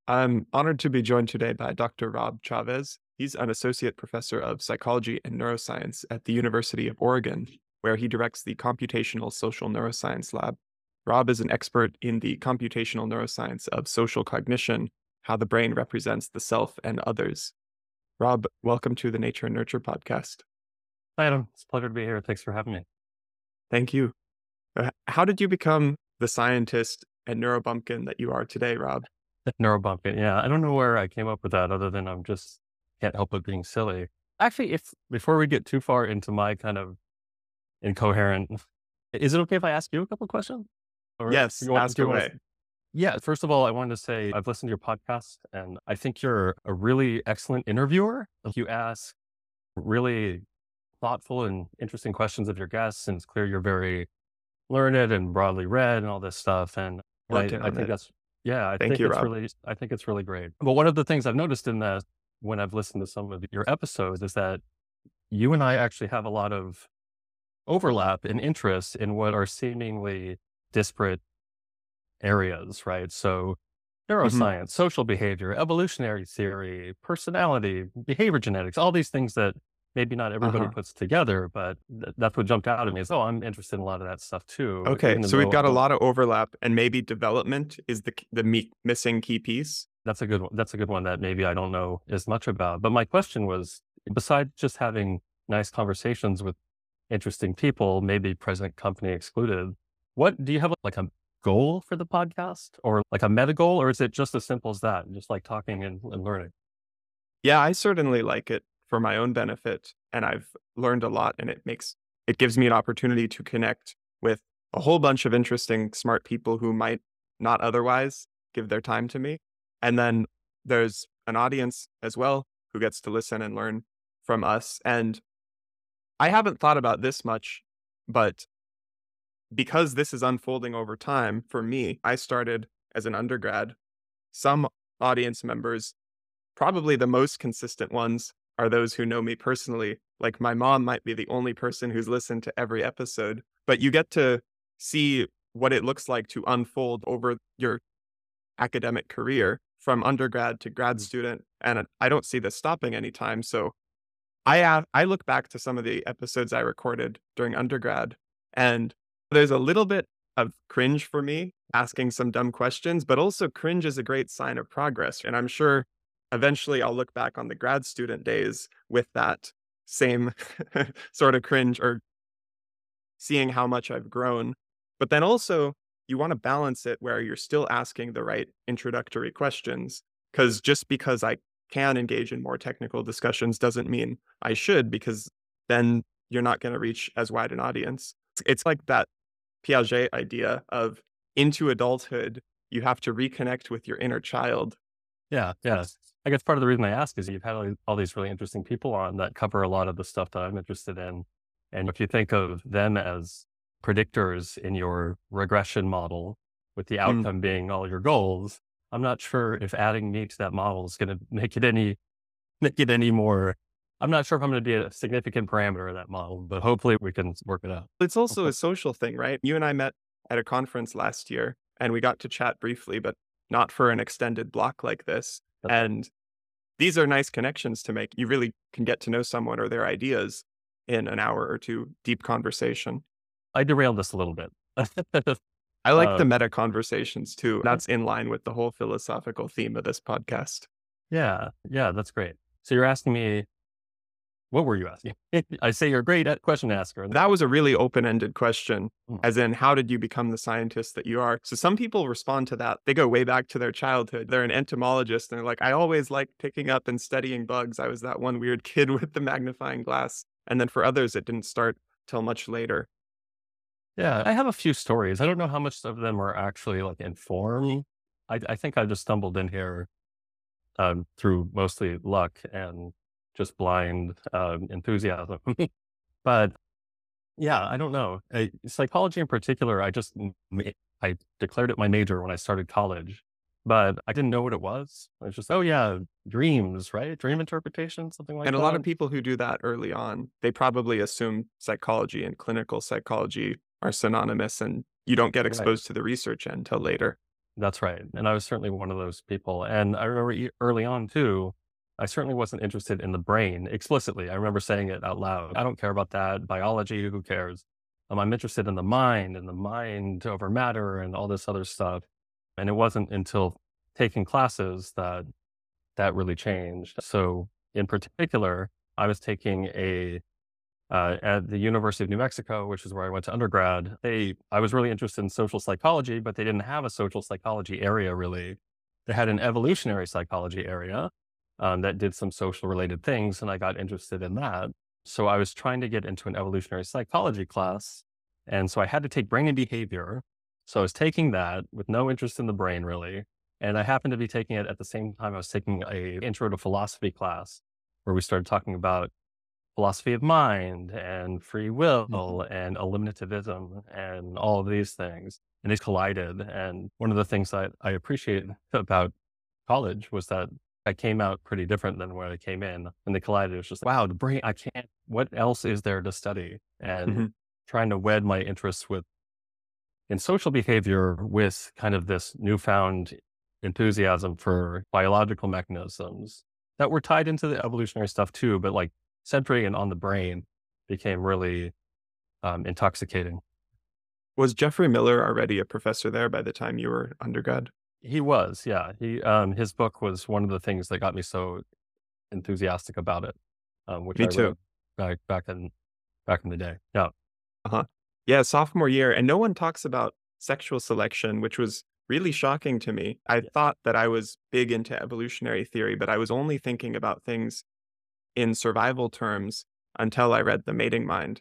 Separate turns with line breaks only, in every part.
I'm honored to be joined today by Dr. Rob Chavez. He's an associate professor of psychology and neuroscience at the University of Oregon, where he directs the Computational Social Neuroscience Lab. Rob is an expert in the computational neuroscience of social cognition, how the brain represents the self and others. Rob, welcome to the Nature and Nurture podcast.
Hi, Adam. It's a pleasure to be here. Thanks for having me.
Thank you. How did you become the scientist and neurobumpkin that you are today, Rob?
Neurobumpkin. Yeah, I don't know where I came up with that other than I'm just can't help but being silly. Actually, if before we get too far into my kind of incoherent, is it okay if I ask you a couple questions? Or
Yes, ask
do you want
away.
to? Yeah, first of all, I wanted to say I've listened to your podcast and I think you're a really excellent interviewer. You ask really thoughtful and interesting questions of your guests, and it's clear you're very learned and broadly read and all this stuff. And
Love to
I
own
think
it.
that's, yeah,
Thank you, Rob.
I think it's really great. But one of the things I've noticed in that when I've listened to some of your episodes is that you and I actually have a lot of overlap and interest in what are seemingly disparate areas, right? So
Mhm.
neuroscience, social behavior, evolutionary theory, personality, behavior genetics, all these things that maybe not everybody
Uh-huh.
puts together, but that's what jumped out at me is, oh, I'm interested in a lot of that stuff too,
Okay,
even
so we've
though I
got a
don't.
lot of overlap, and maybe development is the missing key piece.
That's a good one. That's a good one that maybe I don't know as much about. But my question was, besides just having nice conversations with interesting people, maybe present company excluded, what do you have like a goal for the podcast or like a meta goal, or is it just as simple as that? Just like talking and learning?
Yeah, I certainly like it for my own benefit, and I've learned a lot, and it gives me an opportunity to connect with a whole bunch of interesting, smart people who might not otherwise give their time to me. And then there's an audience as well who gets to listen and learn from us. And I haven't thought about this much, but because this is unfolding over time, for me, I started as an undergrad. Some audience members, probably the most consistent ones, are those who know me personally. Like my mom might be the only person who's listened to every episode, but you get to see what it looks like to unfold over your academic career from undergrad to grad student. And I don't see this stopping anytime. So I look back to some of the episodes I recorded during undergrad, and there's a little bit of cringe for me asking some dumb questions, but also cringe is a great sign of progress. And I'm sure eventually I'll look back on the grad student days with that same sort of cringe or seeing how much I've grown. But then also, you want to balance it where you're still asking the right introductory questions. Because just because I can engage in more technical discussions doesn't mean I should, because then you're not going to reach as wide an audience. It's like that Piaget idea of into adulthood, you have to reconnect with your inner child.
Yeah, yeah. I guess part of the reason I ask is you've had all these really interesting people on that cover a lot of the stuff that I'm interested in. And if you think of them as predictors in your regression model, with the
Mm.
outcome being all your goals, I'm not sure if adding me to that model is going to make it any more. I'm not sure if I'm going to be a significant parameter of that model, but hopefully we can work it out.
It's also
Okay.
a social thing, right? You and I met at a conference last year and we got to chat briefly, but not for an extended block like this.
That's right.
And these are nice connections to make. You really can get to know someone or their ideas in an hour or two deep conversation.
I derailed this a little bit.
I like the
um,
meta conversations too. That's in line with the whole philosophical theme of this podcast.
yeah, yeah, that's great. So you're asking me, what were you asking? I say you're a great question asker.
That was a really open-ended question,
Mm,
as in, how did you become the scientist that you are? So some people respond to that. They go way back to their childhood. They're an entomologist, and they're like, I always liked picking up and studying bugs. I was that one weird kid with the magnifying glass. And then for others, it didn't start till much later.
yeah, I have a few stories. I don't know how much of them are actually like informed. I think I just stumbled in here through mostly luck and just blind enthusiasm. But yeah, I don't know. Psychology in particular, I declared it my major when I started college, but I didn't know what it was. I was just, oh yeah, dreams, right? Dream interpretation, something like
And a lot
that.
of people who do that early on, they probably assume psychology and clinical psychology are synonymous, and you don't get
Right.
exposed to the research until later.
That's right. And I was certainly one of those people. And I remember early on too, I certainly wasn't interested in the brain explicitly. I remember saying it out loud. I don't care about that. Biology, who cares? I'm interested in the mind and the mind over matter and all this other stuff. And it wasn't until taking classes that that really changed. So in particular, I was taking at the University of New Mexico, which is where I went to undergrad. I was really interested in social psychology, but they didn't have a social psychology area really. They had an evolutionary psychology area that did some social related things, and I got interested in that. So I was trying to get into an evolutionary psychology class, and so I had to take brain and behavior. So I was taking that with no interest in the brain really, and I happened to be taking it at the same time I was taking a intro to philosophy class, where we started talking about philosophy of mind and free
Mhm.
will and eliminativism and all of these things. And they collided. And one of the things that I appreciate about college was that I came out pretty different than where I came in. And they collided. It was just, wow, the brain, I can't, what else is there to study? And
Mhm.
trying to wed my interests in social behavior with kind of this newfound enthusiasm for biological mechanisms that were tied into the evolutionary stuff too, but like centering it on the brain became really intoxicating.
Was Jeffrey Miller already a professor there by the time you were undergrad?
He was, yeah. His book was one of the things that got me so enthusiastic about it, which
Me
I
too.
read back in the day. Yeah,
Uh-huh. Yeah, sophomore year, and no one talks about sexual selection, which was really shocking to me. I
yeah,
thought that I was big into evolutionary theory, but I was only thinking about things in survival terms until I read The Mating Mind.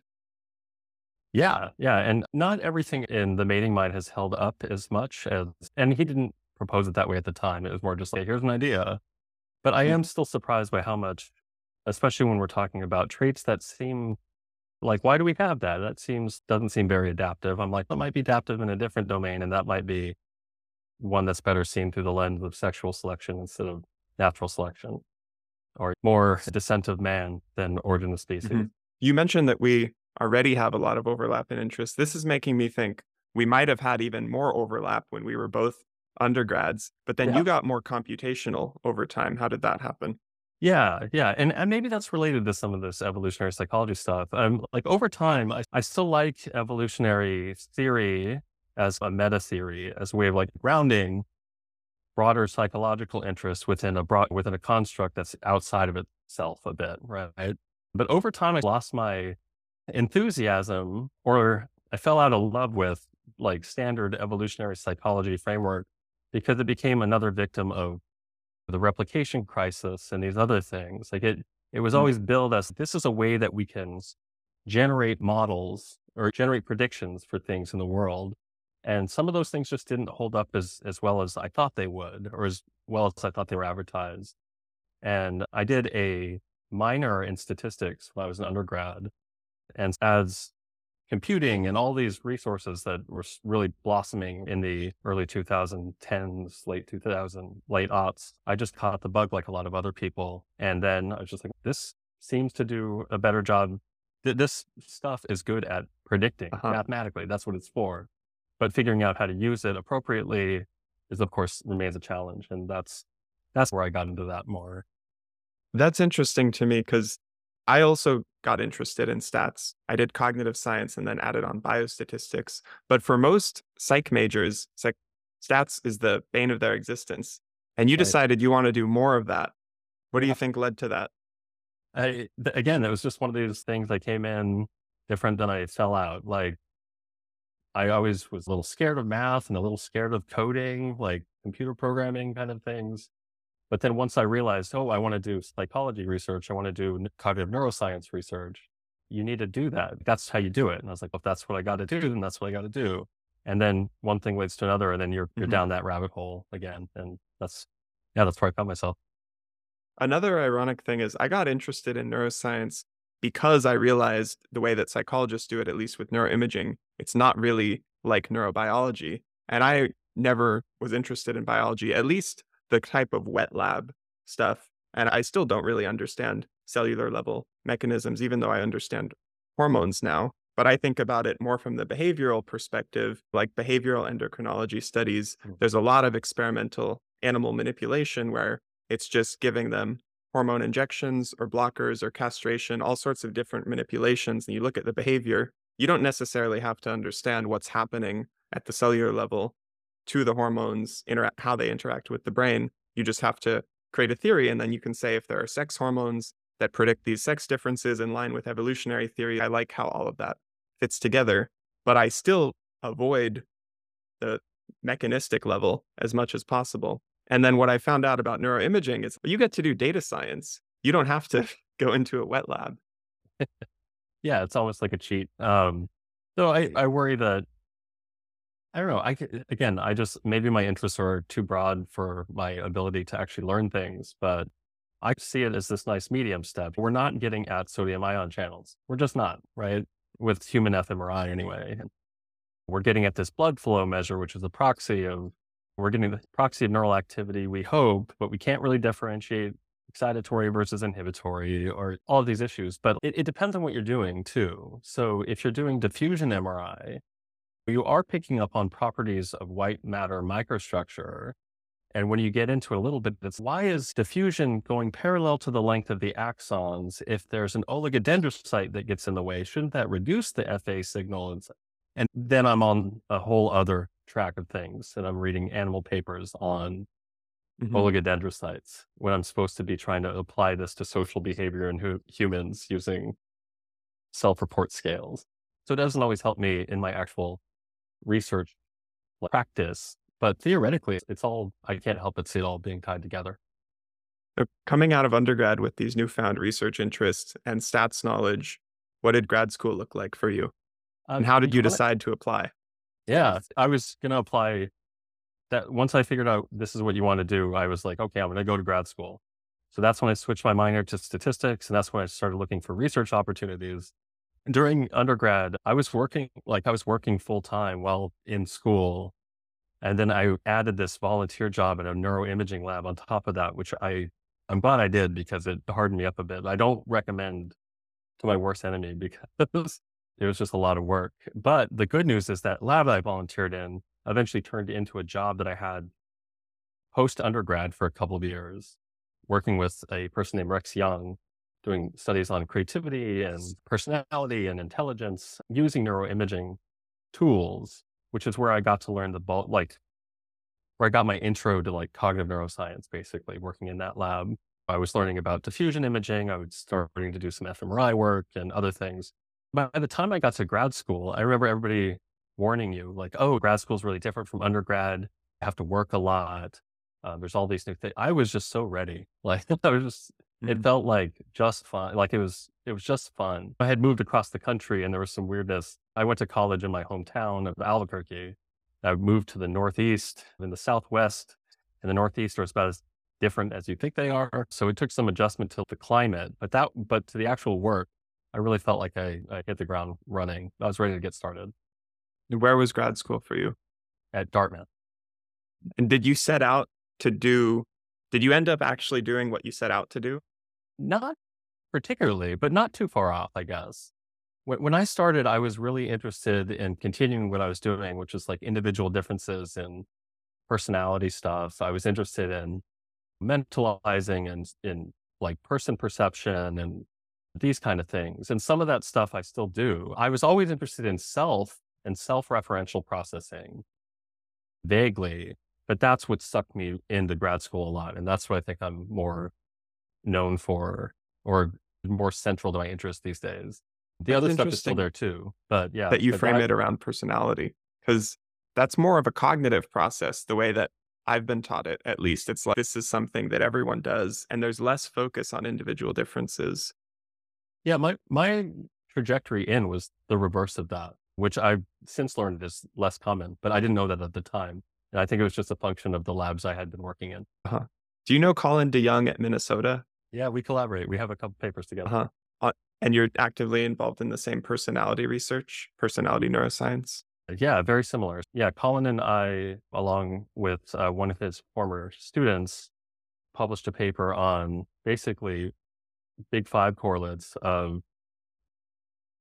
yeah, yeah. And not everything in the mating mind has held up as much as, and he didn't propose it that way at the time. It was more just like, here's an idea. But I am
Mhm.
still surprised by how much, especially when we're talking about traits that seem like, why do we have that? Doesn't seem very adaptive. I'm like, that might be adaptive in a different domain, and that might be one that's better seen through the lens of sexual selection instead of natural selection, or more descent of man than origin of species.
Mhm. You mentioned that we already have a lot of overlap in interests. This is making me think we might have had even more overlap when we were both undergrads, but then
Yeah.
you got more computational over time. How did that happen?
Yeah, yeah, and maybe that's related to some of this evolutionary psychology stuff. Like over time, I still like evolutionary theory as a meta theory, as a way of like grounding broader psychological interests within a construct that's outside of itself a bit, right? But over time, I lost my enthusiasm, or I fell out of love with like standard evolutionary psychology framework because it became another victim of the replication crisis and these other things. It was
Mhm.
always billed as this is a way that we can generate models or generate predictions for things in the world. And some of those things just didn't hold up as well as I thought they would, or as well as I thought they were advertised. And I did a minor in statistics when I was an undergrad. And as computing and all these resources that were really blossoming in the early 2010s, late aughts. I just caught the bug like a lot of other people. And then I was just like, this seems to do a better job. This stuff is good at predicting
Uh-huh.
mathematically. That's what it's for. But figuring out how to use it appropriately is, of course, remains a challenge. And that's where I got into that more.
That's interesting to me because I also got interested in stats. I did cognitive science and then added on biostatistics. But for most psych majors, stats is the bane of their existence. And you
Right.
decided you want to do more of that. What do you
Yeah.
think led to that?
Again, it was just one of these things. I came in different than I fell out. Like I always was a little scared of math and a little scared of coding, like computer programming kind of things. But then once I realized, oh, I want to do psychology research, I want to do cognitive neuroscience research, you need to do that. That's how you do it. And I was like, well, if that's what I got to do, then that's what I got to do. And then one thing leads to another, and then you're
Mhm.
down that rabbit hole again. And that's where I found myself.
Another ironic thing is I got interested in neuroscience because I realized the way that psychologists do it, at least with neuroimaging, it's not really like neurobiology. And I never was interested in biology, at least the type of wet lab stuff. And I still don't really understand cellular level mechanisms, even though I understand hormones now. But I think about it more from the behavioral perspective, like behavioral endocrinology studies.
Mm.
There's a lot of experimental animal manipulation where it's just giving them hormone injections or blockers or castration, all sorts of different manipulations. And you look at the behavior, you don't necessarily have to understand what's happening at the cellular level to the hormones, how they interact with the brain. You just have to create a theory, and then you can say if there are sex hormones that predict these sex differences in line with evolutionary theory. I like how all of that fits together, but I still avoid the mechanistic level as much as possible. And then what I found out about neuroimaging is you get to do data science. You don't have to go into a wet lab.
Yeah, it's almost like a cheat. So I worry that I don't know. Again, I just maybe my interests are too broad for my ability to actually learn things, but I see it as this nice medium step. We're not getting at sodium ion channels. We're just not, right? With human fMRI anyway. We're getting at this blood flow measure, which is a proxy of, we're getting the proxy of neural activity, we hope, but we can't really differentiate excitatory versus inhibitory or all of these issues. But it depends on what you're doing too. So if you're doing diffusion MRI, you are picking up on properties of white matter microstructure. And when you get into it a little bit, it's why is diffusion going parallel to the length of the axons? If there's an oligodendrocyte that gets in the way, shouldn't that reduce the FA signal? And then I'm on a whole other track of things, and I'm reading animal papers on
Mhm.
oligodendrocytes when I'm supposed to be trying to apply this to social behavior in humans using self-report scales. So it doesn't always help me in my actual research practice, but theoretically, it's all, I can't help but see it all being tied together.
So coming out of undergrad with these newfound research interests and stats knowledge, what did grad school look like for you? And how
To be
did you
honest,
decide to apply?
yeah, I was going to apply that once I figured out this is what you want to do. I was like, okay, I'm going to go to grad school. So that's when I switched my minor to statistics. And that's when I started looking for research opportunities. During undergrad, I was working full time while in school. And then I added this volunteer job at a neuroimaging lab on top of that, which I'm glad I did because it hardened me up a bit. I don't recommend to my worst enemy because it was just a lot of work. But the good news is that lab I volunteered in eventually turned into a job that I had post undergrad for a couple of years, working with a person named Rex Young, doing studies on creativity and personality and intelligence using neuroimaging tools, which is where I got to learn where I got my intro to like cognitive neuroscience, basically working in that lab. I was learning about diffusion imaging. I was starting to do some fMRI work and other things. By the time I got to grad school, I remember everybody warning you like, oh, grad school is really different from undergrad. You have to work a lot. There's all these new things. I was just so ready. Like it
Mhm.
felt like just fun. Like it was just fun. I had moved across the country and there was some weirdness. I went to college in my hometown of Albuquerque. I moved to the Northeast. In the Southwest and the Northeast are about as different as you think they are. So it took some adjustment to the climate, but to the actual work, I really felt like I hit the ground running. I was ready to get started
Where was grad school for you?
at Dartmouth.
And to do did you end up actually doing what you set out to do?
Not particularly, but not too far off, I guess. When I started, I was really interested in continuing what I was doing, which is like individual differences in personality stuff. I was interested in mentalizing and in like person perception and these kind of things. And some of that stuff I still do. I was always interested in self and self-referential processing vaguely, but that's what sucked me into grad school a lot. And that's what I think I'm more known for or more central to my interest these days. The
That's
other stuff is still
interesting
there too, but yeah,
that you
but
frame
that
it around personality, because that's more of a cognitive process, the way that I've been taught it, at least. It's like this is something that everyone does, and there's less focus on individual differences.
yeah, my trajectory in was the reverse of that, which I've since learned is less common, but I didn't know that at the time. And I think it was just a function of the labs I had been working in.
Uh-huh. Do you know Colin DeYoung at Minnesota?
Yeah, we collaborate. We have a couple papers together.
Uh-huh. And you're actively involved in the same personality research, personality neuroscience?
Yeah, very similar. Yeah, Colin and I, along with one of his former students, published a paper on basically big five correlates of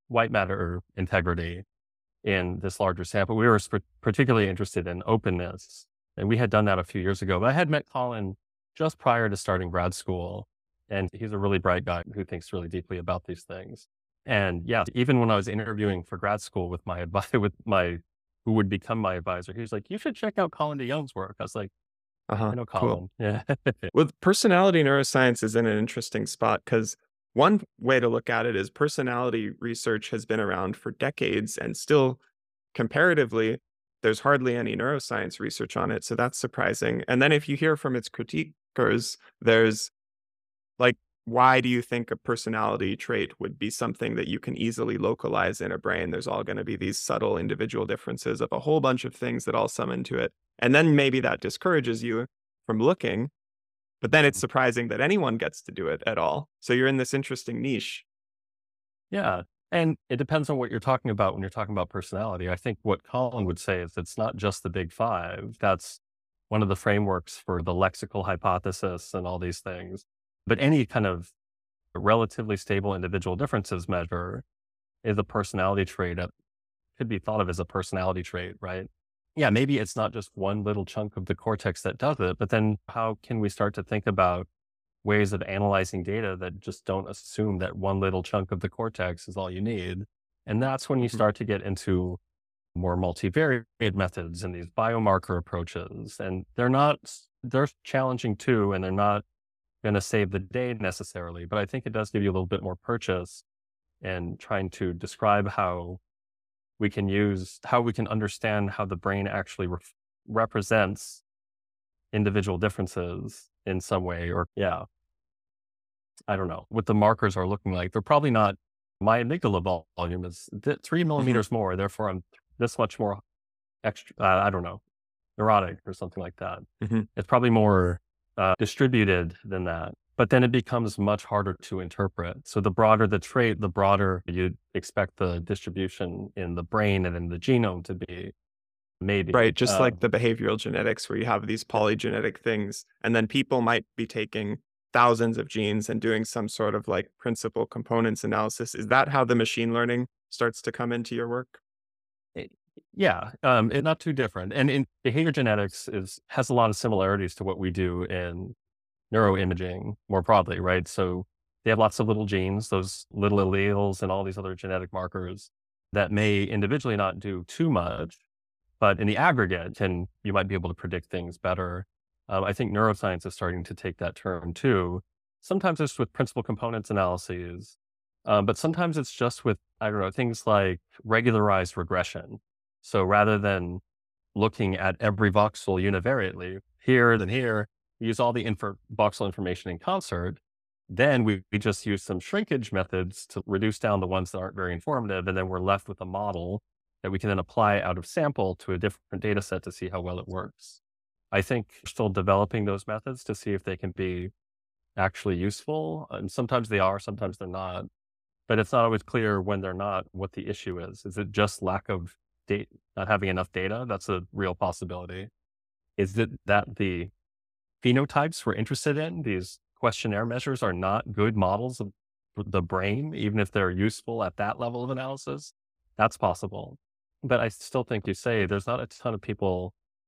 white matter integrity in this larger sample. We were particularly interested in openness, and we had done that a few years ago. But I had met Colin just prior to starting grad school, and he's a really bright guy who thinks really deeply about these things. And yeah, even when I was interviewing for grad school with my who would become my advisor, he was like, "You should check out Colin DeYoung's work." I was like,
Uh-huh.
"I know
Cool.
Colin." Yeah.
With personality neuroscience is in an interesting spot because one way to look at it is personality research has been around for decades and still comparatively, there's hardly any neuroscience research on it. So that's surprising. And then if you hear from its critiquers, there's like, why do you think a personality trait would be something that you can easily localize in a brain? There's all going to be these subtle individual differences of a whole bunch of things that all sum into it. And then maybe that discourages you from looking, but then it's surprising that anyone gets to do it at all. So you're in this interesting niche.
Yeah. And it depends on what you're talking about when you're talking about personality. I think what Colin would say is it's not just the big five. That's one of the frameworks for the lexical hypothesis and all these things. But any kind of relatively stable individual differences measure is a personality trait that could be thought of as a personality trait, right? Yeah, maybe it's not just one little chunk of the cortex that does it, but then how can we start to think about ways of analyzing data that just don't assume that one little chunk of the cortex is all you need? And that's when you
Mhm.
start to get into more multivariate methods and these biomarker approaches. And they're challenging too, and they're not going to save the day necessarily. But I think it does give you a little bit more purchase in trying to describe how we can understand how the brain actually represents individual differences in some way. Or, yeah, I don't know what the markers are looking like. They're probably not, my amygdala volume is 3 millimeters more. Therefore, I'm this much more extra, I don't know, neurotic or something like that.
Mhm.
It's probably more distributed than that. But then it becomes much harder to interpret. So the broader the trait, the broader you'd expect the distribution in the brain and in the genome to be, maybe.
Right, just like the behavioral genetics where you have these polygenetic things, and then people might be taking thousands of genes and doing some sort of like principal components analysis. Is that how the machine learning starts to come into your work?
Eh, yeah, it's not too different. And in behavior genetics has a lot of similarities to what we do in neuroimaging more broadly, right? So they have lots of little genes, those little alleles and all these other genetic markers that may individually not do too much, but in the aggregate, you might be able to predict things better. I think neuroscience is starting to take that turn too. Sometimes it's with principal components analyses, but sometimes it's just with, I don't know, things like regularized regression. So rather than looking at every voxel univariately, here, then here, we use all the voxel information in concert. Then we just use some shrinkage methods to reduce down the ones that aren't very informative. And then we're left with a model that we can then apply out of sample to a different data set to see how well it works. I think we're still developing those methods to see if they can be actually useful. And sometimes they are, sometimes they're not. But it's not always clear when they're not what the issue is. Is it just lack of data, not having enough data? That's a real possibility. Is it that the phenotypes we're interested in, these questionnaire measures, are not good models of the brain, even if they're useful at that level of analysis? That's possible. But I still think you say there's not a ton of people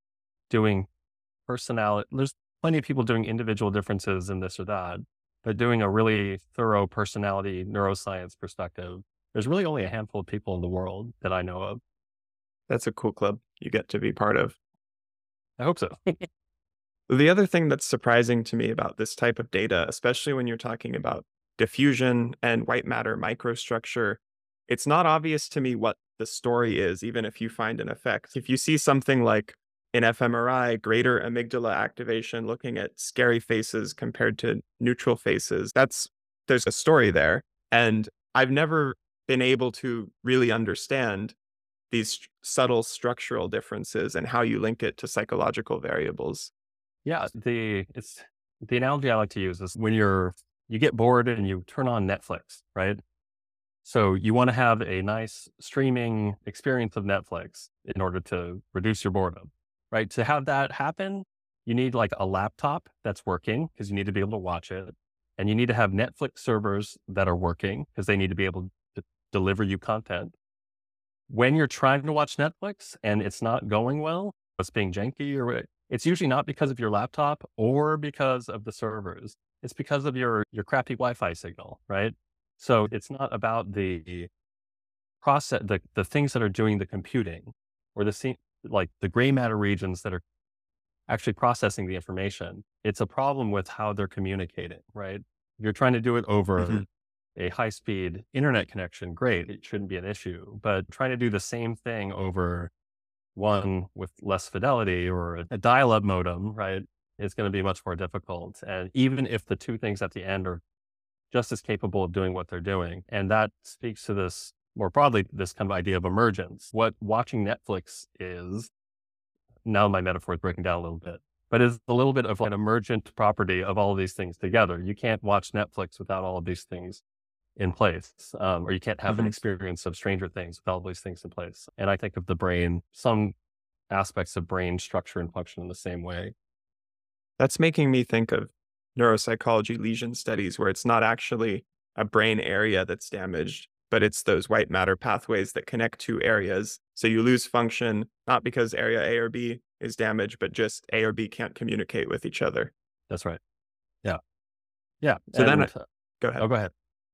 doing personality. There's plenty of people doing individual differences in this or that, but doing a really thorough personality neuroscience perspective, there's really only a handful of people in the world that I know of.
That's a cool club you get to be part of.
I hope so.
The other thing that's surprising to me about this type of data, especially when you're talking about diffusion and white matter microstructure, it's not obvious to me what the story is, even if you find an effect. If you see something like in fMRI, greater amygdala activation, looking at scary faces compared to neutral faces, there's a story there. And I've never been able to really understand these subtle structural differences and how you link it to psychological variables.
Yeah, the analogy I like to use is when you get bored and you turn on Netflix, right? So you want to have a nice streaming experience of Netflix in order to reduce your boredom, right? To have that happen, you need like a laptop that's working because you need to be able to watch it. And you need to have Netflix servers that are working because they need to be able to deliver you content. When you're trying to watch Netflix and it's not going well, it's being janky it's usually not because of your laptop or because of the servers. It's because of your crappy Wi-Fi signal, right? So it's not about the process, the things that are doing the computing or like the gray matter regions that are actually processing the information. It's a problem with how they're communicating, right? If you're trying to do it over
Mhm.
a high-speed internet connection, great, it shouldn't be an issue. But trying to do the same thing over one with less fidelity or a dial-up modem, right, is going to be much more difficult. And even if the two things at the end are just as capable of doing what they're doing, and that speaks to this more broadly, this kind of idea of emergence. What watching Netflix is, now my metaphor is breaking down a little bit, but is a little bit of an emergent property of all of these things together. You can't watch Netflix without all of these things in place, or you can't have an
Mhm.
experience of Stranger Things with all these things in place. And I think of the brain, some aspects of brain structure and function in the same way.
That's making me think of neuropsychology lesion studies where it's not actually a brain area that's damaged, but it's those white matter pathways that connect two areas. So you lose function, not because area A or B is damaged, but just A or B can't communicate with each other.
That's right. Yeah. Yeah.
So then,
And
go ahead.
oh, go ahead.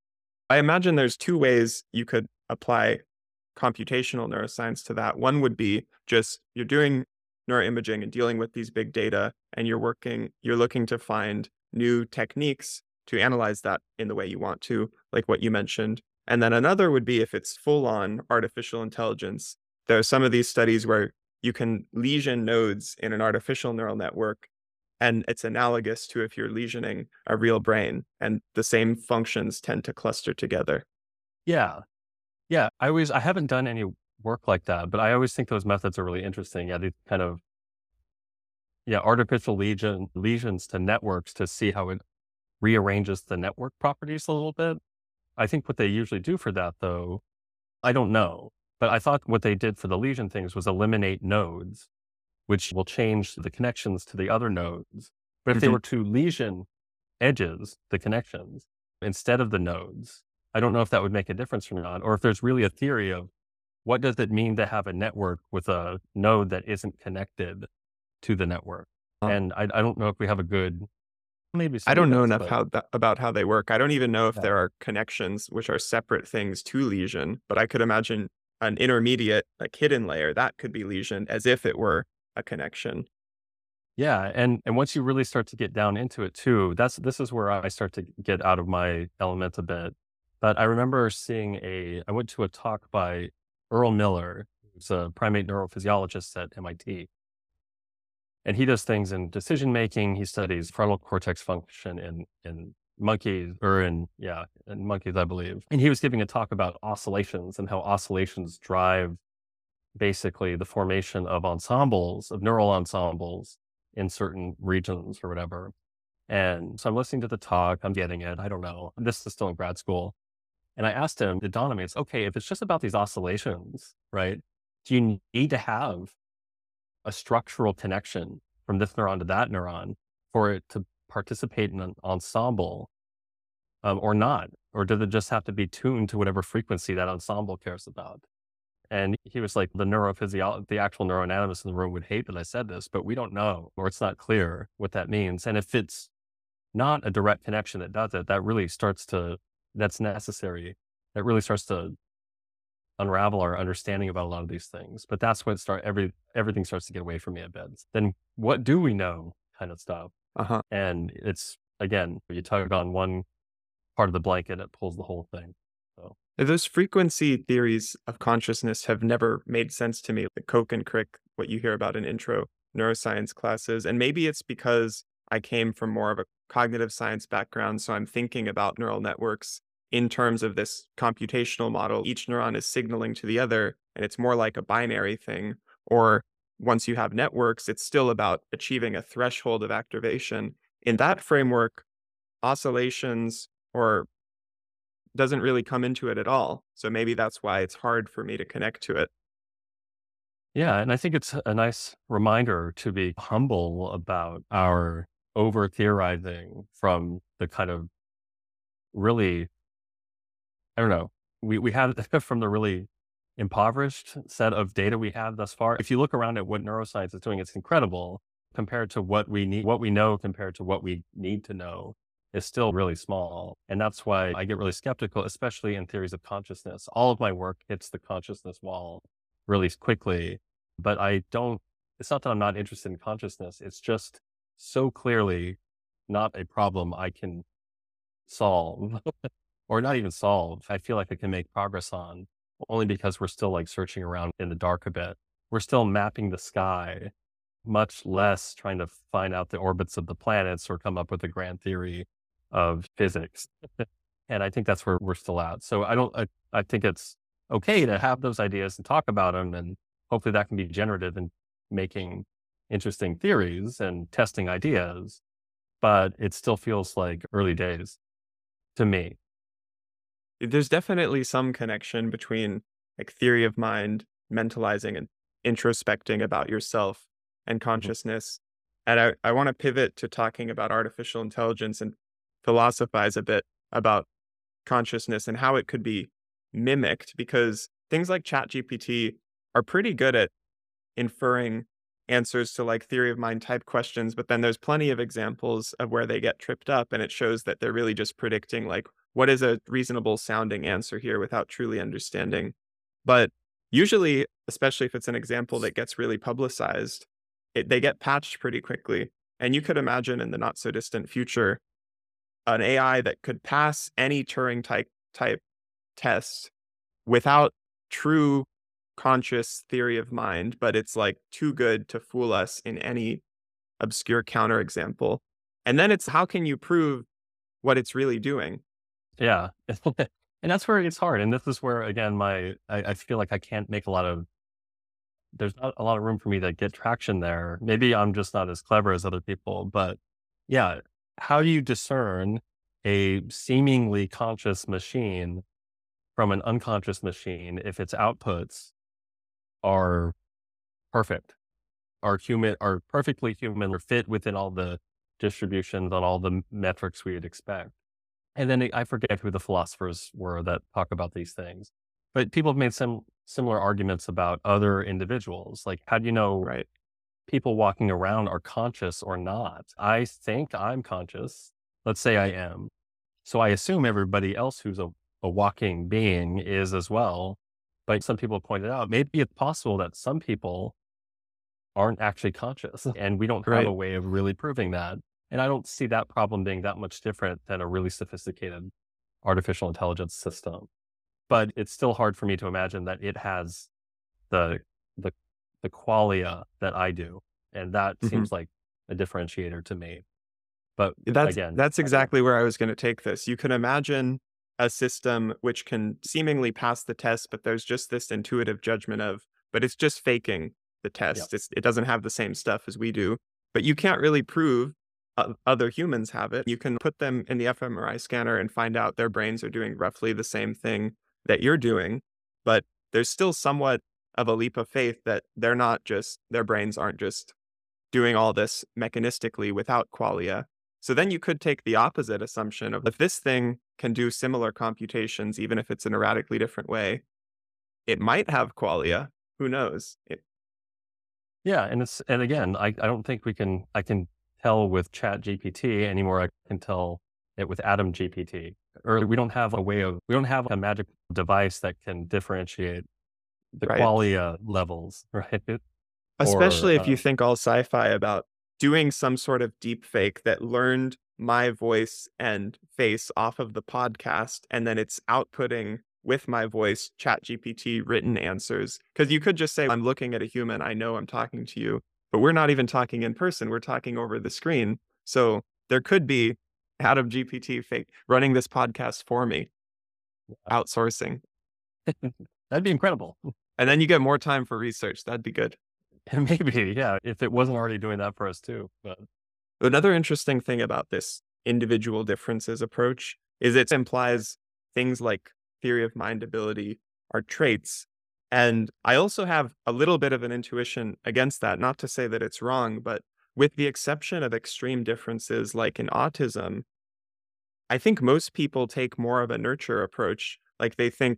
I imagine there's two ways you could apply computational neuroscience to that. One would be just you're doing neuroimaging and dealing with these big data, and you're looking to find new techniques to analyze that in the way you want to, like what you mentioned. And then another would be if it's full on artificial intelligence. There are some of these studies where you can lesion nodes in an artificial neural network, and it's analogous to if you're lesioning a real brain, and the same functions tend to cluster together.
Yeah. Yeah. I haven't done any work like that, but I always think those methods are really interesting. Yeah. These kind of, yeah, artificial lesions to networks to see how it rearranges the network properties a little bit. I think what they usually do for that, though, I don't know. But I thought what they did for the lesion things was eliminate nodes, which will change the connections to the other nodes. But if they
Mhm.
were to lesion edges, the connections, instead of the nodes, I don't know if that would make a difference or not, or if there's really a theory of what does it mean to have a network with a node that isn't connected to the network. And I don't know if we have a good, maybe
I
somebody
don't know
does,
enough
but
about how they work. I don't even know if
yeah.
there are connections, which are separate things to lesion, but I could imagine an intermediate, like hidden layer that could be lesion as if it were a connection.
Yeah, and once you really start to get down into it too, this is where I start to get out of my element a bit. But I remember I went to a talk by Earl Miller, who's a primate neurophysiologist at MIT. And he does things in decision making. He studies frontal cortex function in monkeys, in monkeys, I believe. And he was giving a talk about oscillations and how oscillations drive basically the formation of ensembles, of neural ensembles in certain regions or whatever. And so I'm listening to the talk, I'm getting it. I don't know. This is still in grad school. And I asked him, it dawned on me, it's okay, if it's just about these oscillations, right? Do you need to have a structural connection from this neuron to that neuron for it to participate in an ensemble, or not? Or does it just have to be tuned to whatever frequency that ensemble cares about? And he was like, the actual neuroanatomist in the room would hate that I said this, but we don't know, or it's not clear what that means. And if it's not a direct connection that does it, that's necessary. That really starts to unravel our understanding about a lot of these things. But that's when everything starts to get away from me a bit. Then what do we know kind of stuff?
Uh-huh.
And it's, again, you tug on one part of the blanket, it pulls the whole thing. So,
Those frequency theories of consciousness have never made sense to me. The Koch and Crick, what you hear about in intro neuroscience classes. And maybe it's because I came from more of a cognitive science background. So I'm thinking about neural networks in terms of this computational model. Each neuron is signaling to the other, and it's more like a binary thing. Or once you have networks, it's still about achieving a threshold of activation. In that framework, oscillations or doesn't really come into it at all. So maybe that's why it's hard for me to connect to it.
yeah. And I think it's a nice reminder to be humble about our over theorizing from the kind of really, I don't know. we have from the really impoverished set of data we have thus far. If you look around at what neuroscience is doing, it's incredible compared to what we need, what we know compared to what we need to know is still really small. And that's why I get really skeptical, especially in theories of consciousness. All of my work hits the consciousness wall really quickly, but I don't, it's not that I'm not interested in consciousness. It's just so clearly not a problem I can solve or not even solve. I feel like I can make progress on only because we're still like searching around in the dark a bit. We're still mapping the sky, much less trying to find out the orbits of the planets or come up with a grand theory of physics. And I think that's where we're still at. So I think it's okay to have those ideas and talk about them. And hopefully that can be generative in making interesting theories and testing ideas. But it still feels like early days to me.
There's definitely some connection between like theory of mind, mentalizing and introspecting about yourself and
Mhm.
consciousness. And I want to pivot to talking about artificial intelligence and philosophize a bit about consciousness and how it could be mimicked because things like ChatGPT are pretty good at inferring answers to like theory of mind type questions, but then there's plenty of examples of where they get tripped up and it shows that they're really just predicting like what is a reasonable sounding answer here without truly understanding. But usually, especially if it's an example that gets really publicized, they get patched pretty quickly. And you could imagine in the not so distant future an AI that could pass any Turing type test without true conscious theory of mind, but it's like too good to fool us in any obscure counterexample. And then it's how can you prove what it's really doing?
Yeah. And that's where it's hard. And this is where, again, I feel like I can't make there's not a lot of room for me to get traction there. Maybe I'm just not as clever as other people, but yeah, how do you discern a seemingly conscious machine from an unconscious machine if its outputs are perfect, are perfectly human, or fit within all the distributions on all the metrics we would expect? And then I forget who the philosophers were that talk about these things, but people have made some similar arguments about other individuals. Like, how do you know
Right.
people walking around are conscious or not? I think I'm conscious. Let's say I am. So I assume everybody else who's a walking being is as well. But some people pointed out maybe it's possible that some people aren't actually conscious and we don't have a
Right.
way of really proving that. And I don't see that problem being that much different than a really sophisticated artificial intelligence system. But it's still hard for me to imagine that it has the the the qualia that I do, and that
Mhm.
seems like a differentiator to me. But
That's
again,
that's exactly where I was gonna take this. You can imagine a system which can seemingly pass the test, but there's just this intuitive judgment of, but it's just faking the
yeah,
test. It doesn't have the same stuff as we do, but you can't really prove other humans have it. You can put them in the fMRI scanner and find out their brains are doing roughly the same thing that you're doing, but there's still somewhat of a leap of faith that their brains aren't just doing all this mechanistically without qualia. So then you could take the opposite assumption of if this thing can do similar computations, even if it's in a radically different way, it might have qualia. Who knows?
yeah, and again, I don't think I can tell with Chat GPT anymore. I can tell it with Atom GPT. Or we don't have a magic device that can differentiate the
Right.
qualia levels, right? Or
Especially if you think all sci-fi about doing some sort of deep fake that learned my voice and face off of the podcast, and then it's outputting with my voice ChatGPT written answers. Because you could just say, I'm looking at a human, I know I'm talking to you, but we're not even talking in person, we're talking over the screen. So there could be Adam GPT fake running this podcast for me, outsourcing.
that'd be incredible.
And then you get more time for research. That'd be good.
And maybe, yeah, if it wasn't already doing that for us too. But
Another interesting thing about this individual differences approach is it implies things like theory of mind ability are traits. And I also have a little bit of an intuition against that, not to say that it's wrong, but with the exception of extreme differences like in autism, I think most people take more of a nurture approach. Like they think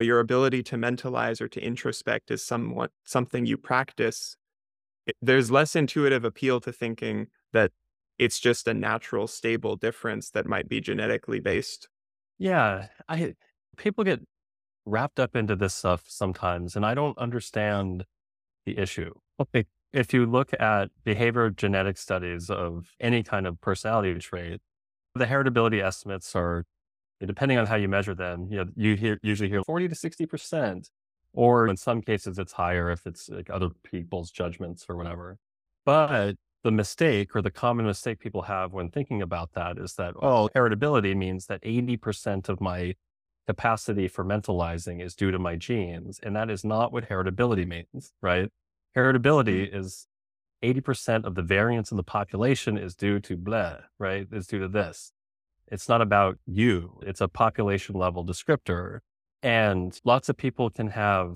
your ability to mentalize or to introspect is somewhat something you practice, there's less intuitive appeal to thinking that it's just a natural, stable difference that might be genetically based.
Yeah, I people get wrapped up into this stuff sometimes, and I don't understand the issue. Like, if you look at behavior genetic studies of any kind of personality trait, the heritability estimates are, depending on how you measure them, usually hear 40 to 60%, or in some cases it's higher if it's like other people's judgments or whatever. But the mistake, or the common mistake people have when thinking about that, is that, oh, heritability means that 80% of my capacity for mentalizing is due to my genes. And that is not what heritability means, right?
Mhm.
Heritability is 80% of the variance in the population is due to blah, right? Is due to this. It's not about you. It's a population level descriptor. And lots of people can have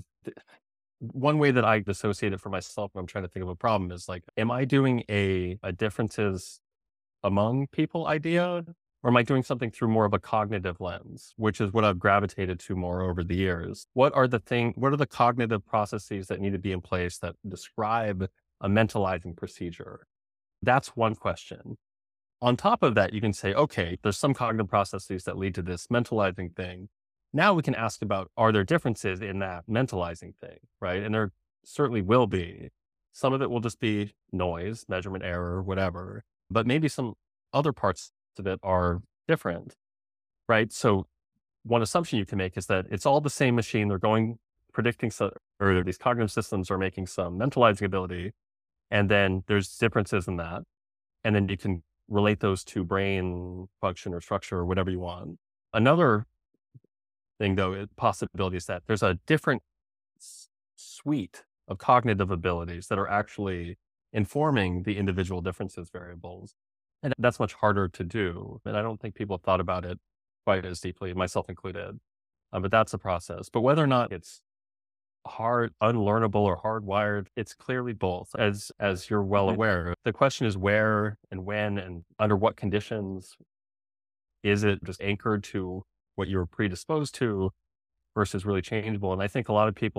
one way that I dissociate it for myself when I'm trying to think of a problem is like, am I doing a differences among people idea? Or am I doing something through more of a cognitive lens, which is what I've gravitated to more over the years? What are the cognitive processes that need to be in place that describe a mentalizing procedure? That's one question. On top of that, you can say, okay, there's some cognitive processes that lead to this mentalizing thing. Now we can ask about, are there differences in that mentalizing thing, right? And there certainly will be. Some of it will just be noise, measurement error, whatever, but maybe some other parts of it are different, right? So one assumption you can make is that it's all the same machine. They're going, predicting, or these cognitive systems are making some mentalizing ability, and then there's differences in that. And then you can relate those to brain function or structure or whatever you want. Another thing, though, possibility is that there's a different suite of cognitive abilities that are actually informing the individual differences variables. And that's much harder to do. And I don't think people have thought about it quite as deeply, myself included. But that's a process. But whether or not it's hard, unlearnable, or hardwired, it's clearly both, as you're well
Mhm.
aware. The question is where and when and under what conditions is it just anchored to what you were predisposed to versus really changeable. And I think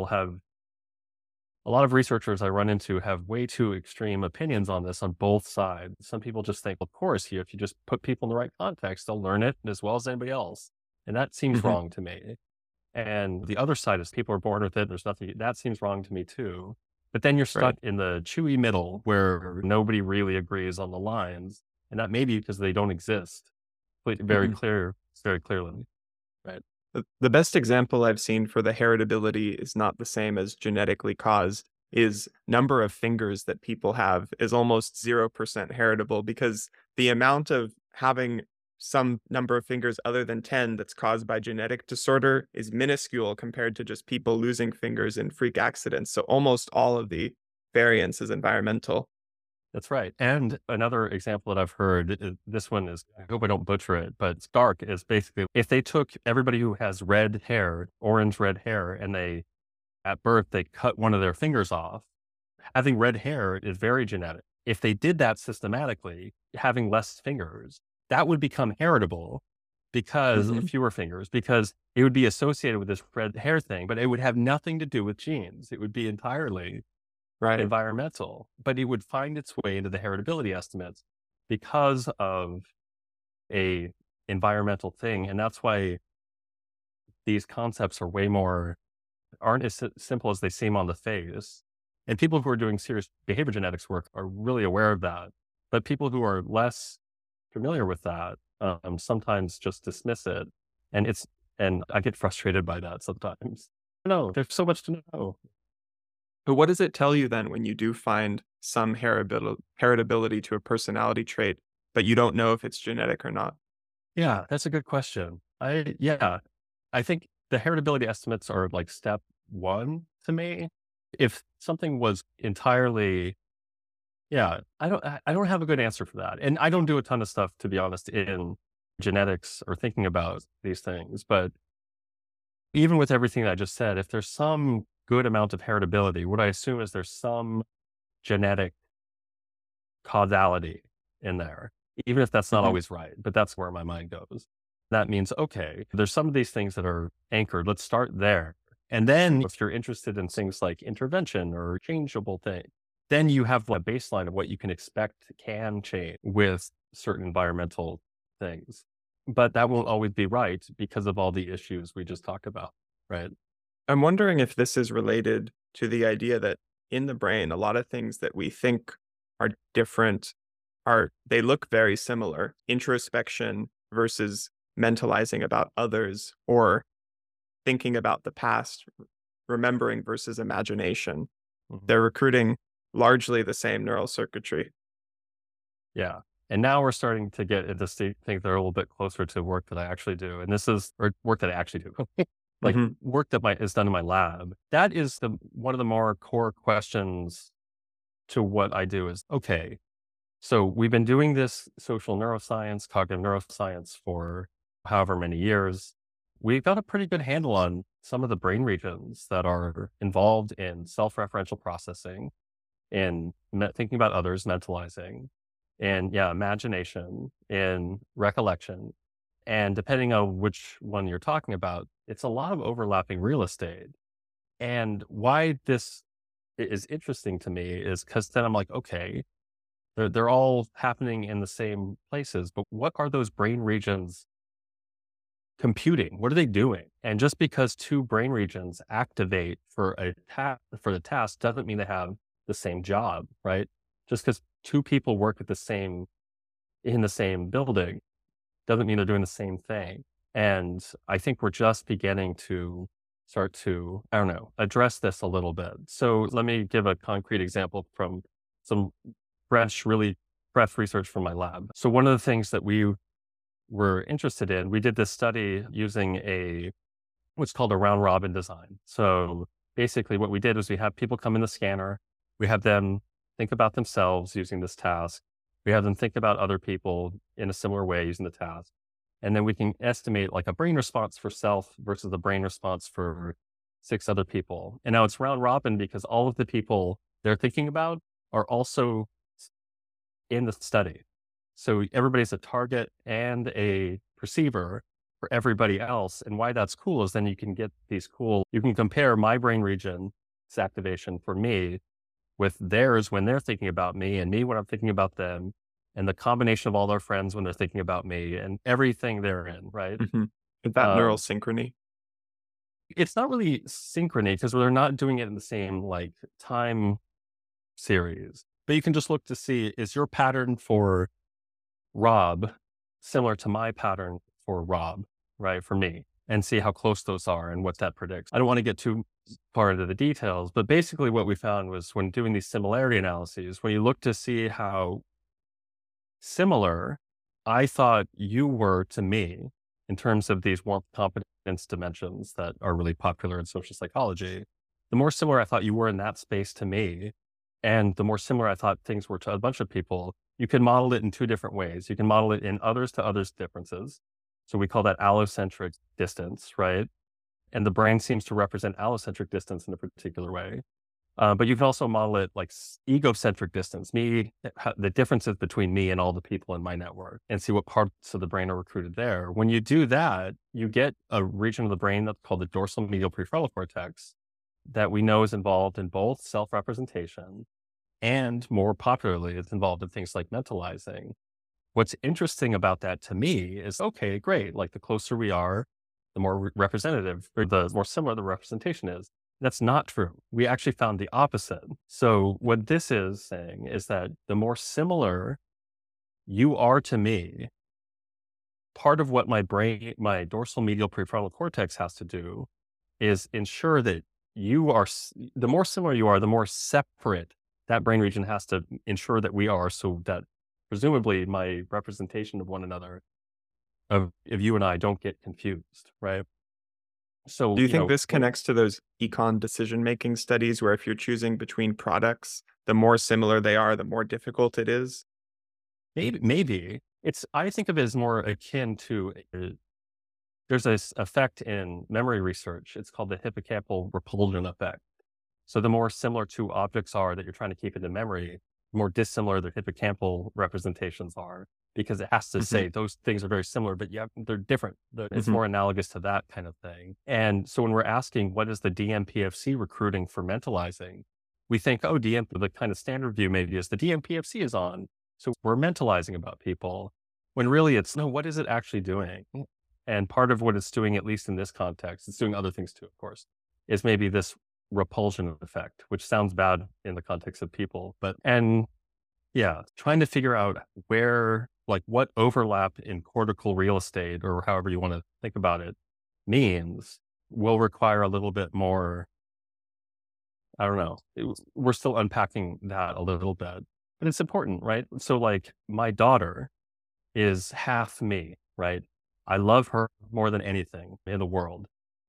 a lot of researchers I run into have way too extreme opinions on this on both sides. Some people just think, of course, here, if you just put people in the right context, they'll learn it as well as anybody else. And that seems
Mhm.
wrong to me. And the other side is people are born with it. There's nothing that seems wrong to me too. But then you're stuck
Right.
in the chewy middle where nobody really agrees on the lines. And that may be because they don't exist
Mhm.
very clearly. Right.
The best example I've seen for the heritability is not the same as genetically caused is number of fingers that people have is almost 0% heritable because the amount of having some number of fingers other than 10 that's caused by genetic disorder is minuscule compared to just people losing fingers in freak accidents. So almost all of the variance is environmental.
That's right. And another example that I've heard, this one is, I hope I don't butcher it, but Stark is basically if they took everybody who has red hair, orange red hair, and at birth, they cut one of their fingers off, having red hair is very genetic. If they did that systematically, having less fingers, that would become heritable because of
Mhm.
fewer fingers, because it would be associated with this red hair thing, but it would have nothing to do with genes. It would be entirely
Right.
environmental, but it would find its way into the heritability estimates because of a environmental thing. And that's why these concepts are aren't as simple as they seem on the face. And people who are doing serious behavior genetics work are really aware of that. But people who are less familiar with that sometimes just dismiss it. And and I get frustrated by that sometimes. No, there's so much to know.
But what does it tell you then when you do find some heritability to a personality trait, but you don't know if it's genetic or not?
Yeah, that's a good question. Yeah, I think the heritability estimates are like step one to me. If something was entirely, yeah, I don't have a good answer for that. And I don't do a ton of stuff, to be honest, in genetics or thinking about these things. But even with everything that I just said, if there's some good amount of heritability, what I assume is there's some genetic causality in there, even if that's not
Mhm.
always right. But that's where my mind goes. That means, okay, there's some of these things that are anchored. Let's start there. And then if you're interested in things like intervention or changeable things, then you have a baseline of what you can expect can change with certain environmental things. But that won't always be right because of all the issues we just talked about, right?
I'm wondering if this is related to the idea that in the brain, a lot of things that we think are different they look very similar. Introspection versus mentalizing about others, or thinking about the past, remembering versus imagination.
Mhm.
They're recruiting largely the same neural circuitry.
Yeah. And now we're starting to get into things that are a little bit closer to work that I actually do. And this is or work that I actually do. Like
Mhm.
work that is done in my lab. That is the one of the more core questions to what I do is okay. So we've been doing this social neuroscience, cognitive neuroscience for however many years. We've got a pretty good handle on some of the brain regions that are involved in self-referential processing, in thinking about others, mentalizing, and yeah, imagination, in recollection. And depending on which one you're talking about, it's a lot of overlapping real estate. And why this is interesting to me is because then I'm like, okay, they're all happening in the same places, but what are those brain regions computing? What are they doing? And just because two brain regions activate for for the task doesn't mean they have the same job, right? Just because two people work at the same in the same building doesn't mean they're doing the same thing. And I think we're just beginning to start to, I don't know, address this a little bit. So let me give a concrete example from some really fresh research from my lab. So one of the things that we were interested in, we did this study using what's called a round robin design. So basically what we did was we have people come in the scanner, we have them think about themselves using this task. We have them think about other people in a similar way using the task. And then we can estimate like a brain response for self versus a brain response for six other people. And now it's round robin because all of the people they're thinking about are also in the study. So everybody's a target and a perceiver for everybody else. And why that's cool is then you can get you can compare my brain region's activation for me with theirs when they're thinking about me and me when I'm thinking about them and the combination of all their friends when they're thinking about me and everything they're in, right?
Mhm. Is that neural
Um,
synchrony?
it's not really synchrony because they're not doing it in the same like time series, but you can just look to see is your pattern for Rob similar to my pattern for Rob, right? For me, and see how close those are and what that predicts. I don't want to get too far into the details, but basically what we found was when doing these similarity analyses, when you look to see how similar I thought you were to me in terms of these warmth competence dimensions that are really popular in social psychology, the more similar I thought you were in that space to me, and the more similar I thought things were to a bunch of people, you can model it in two different ways. You can model it in others to others differences. So we call that allocentric distance, right? And the brain seems to represent allocentric distance in a particular way. But you can also model it like egocentric distance, the differences between me and all the people in my network, and see what parts of the brain are recruited there. When you do that, you get a region of the brain that's called the dorsal medial prefrontal cortex that we know is involved in both self-representation and more popularly, it's involved in things like mentalizing. What's interesting about that to me is, okay, great. Like the closer we are, the more representative or the more similar the representation is. That's not true. We actually found the opposite. So what this is saying is that the more similar you are to me, part of what my dorsal medial prefrontal cortex has to do is ensure that the more similar you are, the more separate that brain region has to ensure that we are so that presumably my representation of one another of you and I don't get confused, right?
Do
So,
you think this connects to those econ decision-making studies where if you're choosing between products, the more similar they are, the more difficult it is?
maybe I think of it as more akin to there's this effect in memory research. It's called the hippocampal repulsion effect. So the more similar two objects are that you're trying to keep in the memory, the more dissimilar the hippocampal representations are. because it has to
Hmm.
say those things are very similar, but yeah, they're different. It's
Hmm.
more analogous to that kind of thing. And so when we're asking, what is the DMPFC recruiting for mentalizing? We think, oh, the kind of standard view maybe is the DMPFC is on. So we're mentalizing about people when really it's no, what is it actually doing? And part of what it's doing, at least in this context, it's doing other things too, of course, is maybe this repulsion effect, which sounds bad in the context of people, and yeah, trying to figure out where, like what overlap in cortical real estate or however you want to think about it means will require a little bit more. I don't know. We're still unpacking that a little bit, but it's important, right? So, like, my daughter is half me, right? I love her more than anything in the world.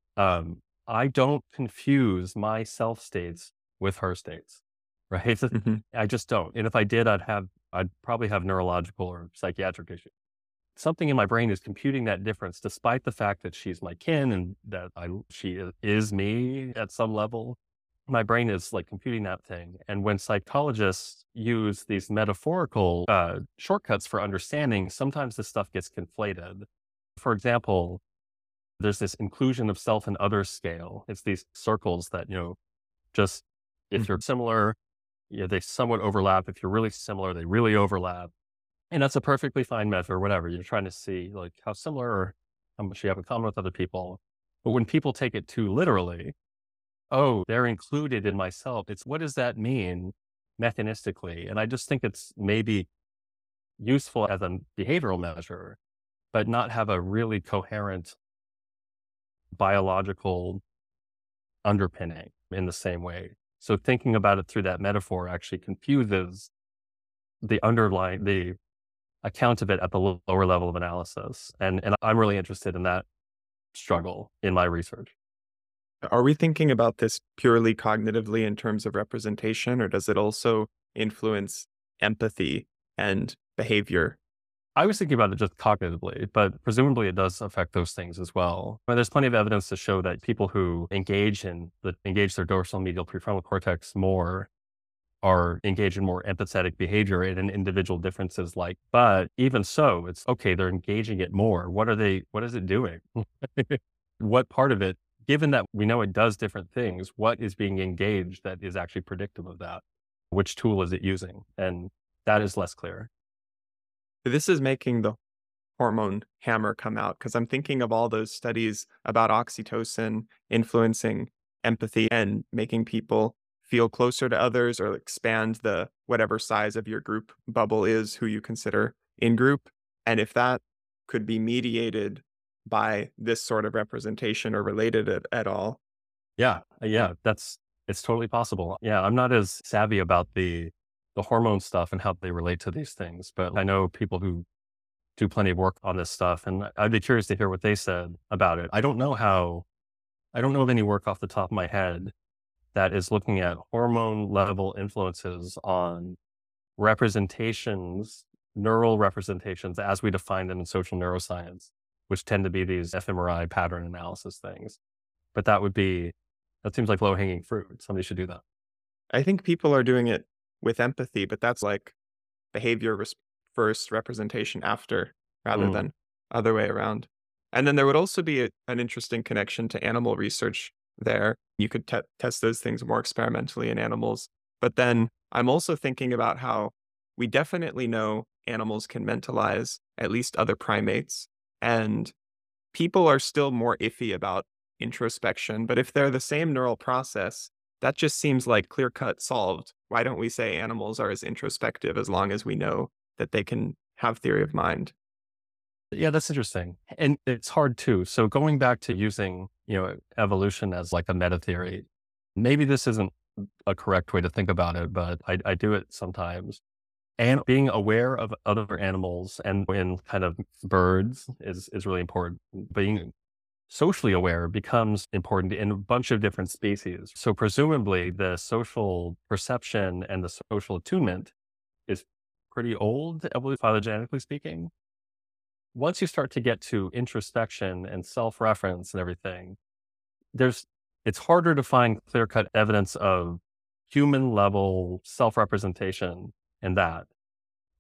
I don't confuse my self states with her states, right?
Hmm.
I just don't. And if I did, I'd probably have neurological or psychiatric issues. Something in my brain is computing that difference, despite the fact that she's my kin and that she is me at some level. My brain is like computing that thing. And when psychologists use these metaphorical shortcuts for understanding, sometimes this stuff gets conflated. For example, there's this inclusion of self and other scale. It's these circles that, just if you're
Hmm.
similar, they somewhat overlap. If you're really similar, they really overlap. And that's a perfectly fine measure, whatever. You're trying to see like how similar or how much you have in common with other people. But when people take it too literally, oh, they're included in myself. It's what does that mean mechanistically? And I just think it's maybe useful as a behavioral measure, but not have a really coherent biological underpinning in the same way. So thinking about it through that metaphor actually confuses the account of it at the lower level of analysis. And I'm really interested in that struggle in my research.
Are we thinking about this purely cognitively in terms of representation, or does it also influence empathy and behavior?
I was thinking about it just cognitively, but presumably it does affect those things as well. But there's plenty of evidence to show that people who engage their dorsal medial prefrontal cortex more are engaged in more empathetic behavior and individual differences but even so, it's okay, they're engaging it more. What is it doing? What part of it, given that we know it does different things, what is being engaged that is actually predictive of that? Which tool is it using? And that is less clear.
This is making the hormone hammer come out because I'm thinking of all those studies about oxytocin influencing empathy and making people feel closer to others or expand the whatever size of your group bubble is who you consider in group. And if that could be mediated by this sort of representation or related at all.
Yeah, yeah, it's totally possible. Yeah, I'm not as savvy about the hormone stuff and how they relate to these things, but I know people who do plenty of work on this stuff, and I'd be curious to hear what they said about it. I don't know of any work off the top of my head that is looking at hormone level influences on representations, neural representations as we define them in social neuroscience, which tend to be these fMRI pattern analysis things. But that seems like low hanging fruit. Somebody should do that.
I think people are doing it with empathy, but that's like behavior first, representation after, rather
Mm.
than other way around. And then there would also be an interesting connection to animal research there. You could test those things more experimentally in animals. But then I'm also thinking about how we definitely know animals can mentalize at least other primates. And people are still more iffy about introspection. But if they're the same neural process, that just seems like clear cut solved. Why don't we say animals are as introspective as long as we know that they can have theory of mind?
Yeah, that's interesting. And it's hard too. So going back to using, evolution as like a meta theory, maybe this isn't a correct way to think about it, but I do it sometimes. And being aware of other animals and in kind of birds is really important. Being socially aware becomes important in a bunch of different species. So presumably the social perception and the social attunement is pretty old, phylogenetically speaking. Once you start to get to introspection and self-reference and everything, there's it's harder to find clear-cut evidence of human level self-representation in that.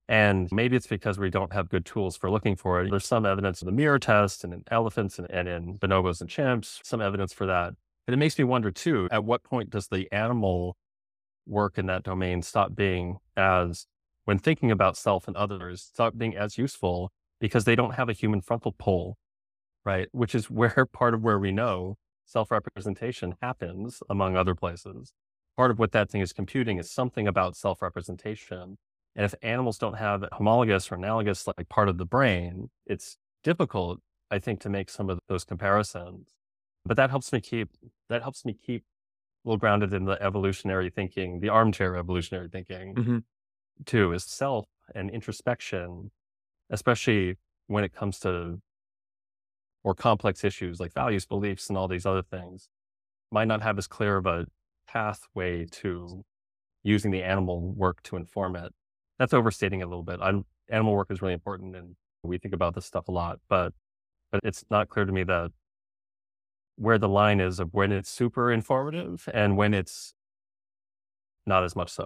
And maybe it's because we don't have good tools for looking for it. There's some evidence in the mirror test and in elephants and in bonobos and chimps, some evidence for that. And it makes me wonder too, at what point does the animal work in that domain stop being as, when thinking about self and others, stop being as useful because they don't have a human frontal pole, right? Which is where part of where we know self-representation happens, among other places. Part of what that thing is computing is something about self-representation. And if animals don't have homologous or analogous like part of the brain, it's difficult, I think, to make some of those comparisons. But that helps me keep well grounded in the evolutionary thinking, the armchair evolutionary thinking
Hmm.
too, is self and introspection, especially when it comes to more complex issues like values, beliefs, and all these other things, might not have as clear of a pathway to using the animal work to inform it. That's overstating it a little bit. Animal work is really important, and we think about this stuff a lot, but it's not clear to me that where the line is of when it's super informative and when it's not as much so.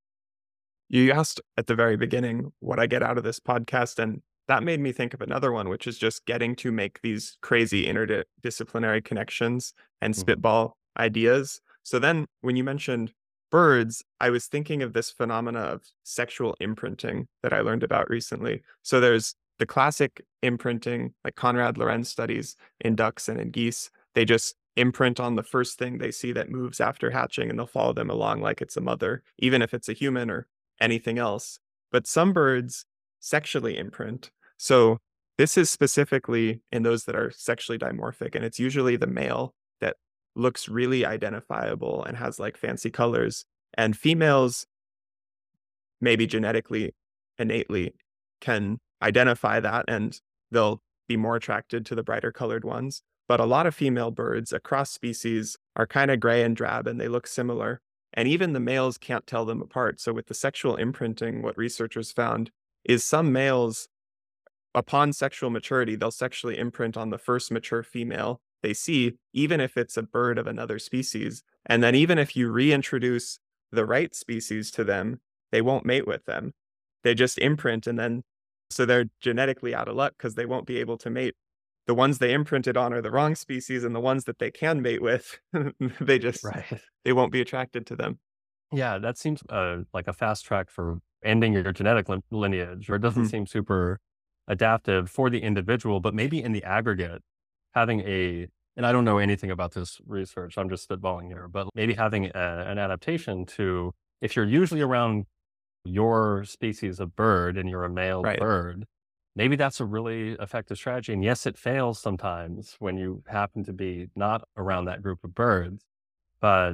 You asked at the very beginning what I get out of this podcast, and that made me think of another one, which is just getting to make these crazy interdisciplinary connections and
Mhm.
spitball ideas. So then when you mentioned birds, I was thinking of this phenomena of sexual imprinting that I learned about recently. So there's the classic imprinting, like Konrad Lorenz studies in ducks and in geese. They just imprint on the first thing they see that moves after hatching, and they'll follow them along like it's a mother, even if it's a human or anything else. But some birds sexually imprint. So this is specifically in those that are sexually dimorphic, and it's usually the male that looks really identifiable and has like fancy colors. And females, maybe genetically, innately, can identify that and they'll be more attracted to the brighter colored ones. But a lot of female birds across species are kind of gray and drab and they look similar. And even the males can't tell them apart. So, with the sexual imprinting, what researchers found is some males, upon sexual maturity, they'll sexually imprint on the first mature female they see, even if it's a bird of another species. And then, even if you reintroduce the right species to them, they won't mate with them. They just imprint, and then so they're genetically out of luck because they won't be able to mate. The ones they imprinted on are the wrong species, and the ones that they can mate with, they just
Right.
they won't be attracted to them.
Yeah, that seems like a fast track for ending your genetic lineage, or it doesn't
Mhm.
seem super adaptive for the individual, but maybe in the aggregate, having and I don't know anything about this research, I'm just spitballing here, but maybe having an adaptation to, if you're usually around your species of bird and you're a male
Right.
bird, maybe that's a really effective strategy. And yes, it fails sometimes when you happen to be not around that group of birds, but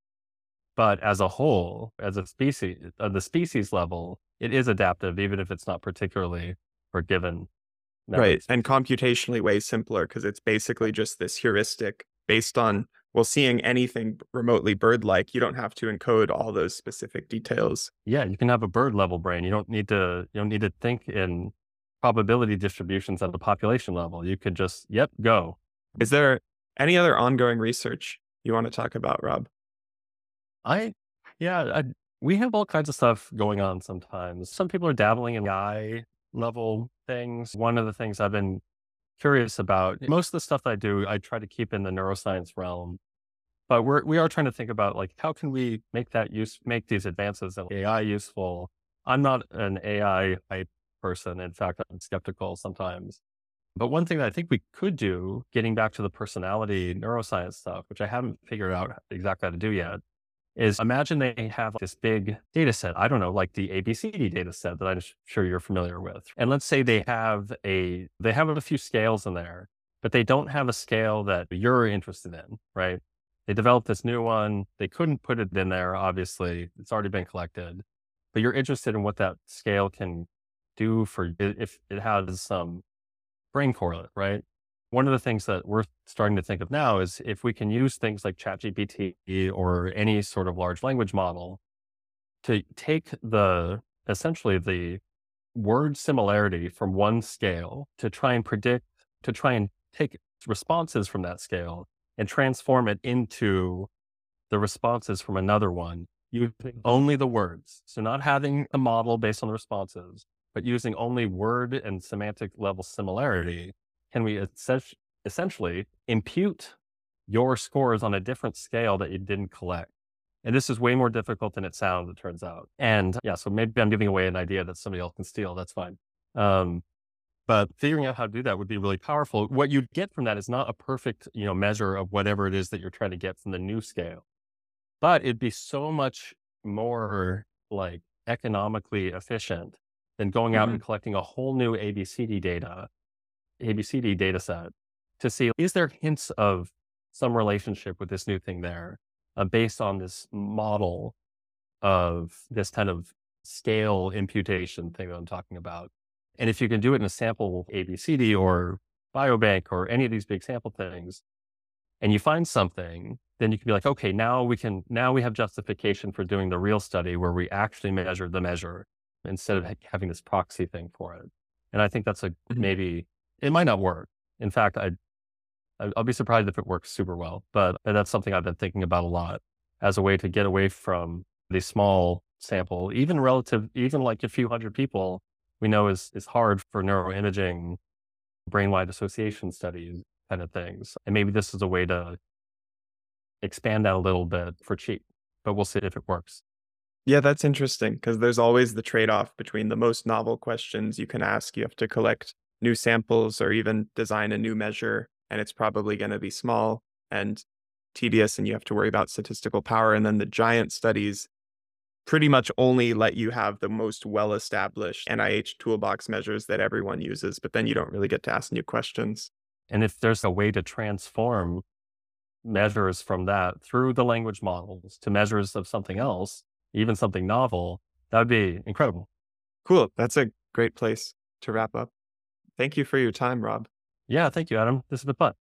as a whole, as a species, at the species level, it is adaptive, even if it's not particularly for given member of
Right,
the
and
species.
computationally way simpler because it's basically just this heuristic based on, well, seeing anything remotely bird-like, you don't have to encode all those specific details.
Yeah, you can have a bird level brain. You don't need to think in probability distributions at the population level. You could just, yep, go.
Is there any other ongoing research you wanna talk about, Rob?
I, yeah, we have all kinds of stuff going on sometimes. Some people are dabbling in AI level things. One of the things I've been curious about, most of the stuff I do, I try to keep in the neuroscience realm. But we are trying to think about like how can we make these advances in AI useful. I'm not an AI hype person. In fact, I'm skeptical sometimes. But one thing that I think we could do, getting back to the personality neuroscience stuff, which I haven't figured out exactly how to do yet, is imagine they have this big data set. I don't know, like the ABCD data set that I'm sure you're familiar with. And let's say they have a few scales in there, but they don't have a scale that you're interested in, right? They developed this new one. They couldn't put it in there, obviously. It's already been collected. But you're interested in what that scale can do for if it has some brain correlate, right? One of the things that we're starting to think of now is if we can use things like ChatGPT or any sort of large language model to take essentially the word similarity from one scale to try and to try and take responses from that scale and transform it into the responses from another one. using only the words. So not having a model based on the responses, but using only word and semantic level similarity, can we essentially impute your scores on a different scale that you didn't collect. And this is way more difficult than it sounds, it turns out. And yeah, so maybe I'm giving away an idea that somebody else can steal. That's fine. But figuring out how to do that would be really powerful. What you'd get from that is not a perfect, measure of whatever it is that you're trying to get from the new scale, but it'd be so much more like economically efficient than going out
Mhm.
and collecting a whole new ABCD data set to see, is there hints of some relationship with this new thing there, based on this model of this kind of scale imputation thing that I'm talking about. And if you can do it in a sample ABCD or biobank or any of these big sample things, and you find something, then you can be like, okay, now we have justification for doing the real study where we actually measure the measure instead of having this proxy thing for it. And I think that's
Mhm.
maybe it might not work. In fact, I'll be surprised if it works super well, but that's something I've been thinking about a lot as a way to get away from the small sample, even like a few hundred people we know is hard for neuroimaging, brain-wide association studies kind of things. And maybe this is a way to expand that a little bit for cheap, but we'll see if it works.
Yeah, that's interesting because there's always the trade-off between the most novel questions you can ask. You have to collect new samples or even design a new measure, and it's probably going to be small and tedious, and you have to worry about statistical power. And then the giant studies pretty much only let you have the most well-established NIH toolbox measures that everyone uses, but then you don't really get to ask new questions.
And if there's a way to transform measures from that through the language models to measures of something else, even something novel, that would be incredible.
Cool. That's a great place to wrap up. Thank you for your time, Rob.
Yeah, thank you, Adam. This has been fun.